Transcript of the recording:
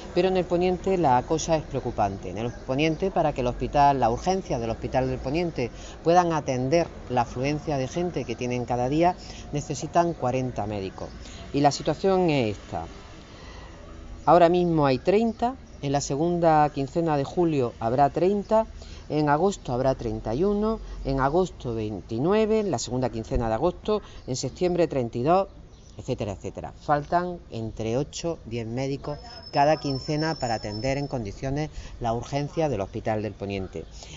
pero en el Poniente la cosa es preocupante. En el Poniente, para que la urgencia del Hospital del Poniente puedan atender la afluencia de gente que tienen cada día, necesitan 40 médicos. Y la situación es esta. Ahora mismo hay 30, en la segunda quincena de julio habrá 30, en agosto habrá 31, en agosto 29, en la segunda quincena de agosto, en septiembre 32, etcétera, etcétera. Faltan entre 8 y 10 médicos cada quincena para atender en condiciones la urgencia del Hospital del Poniente.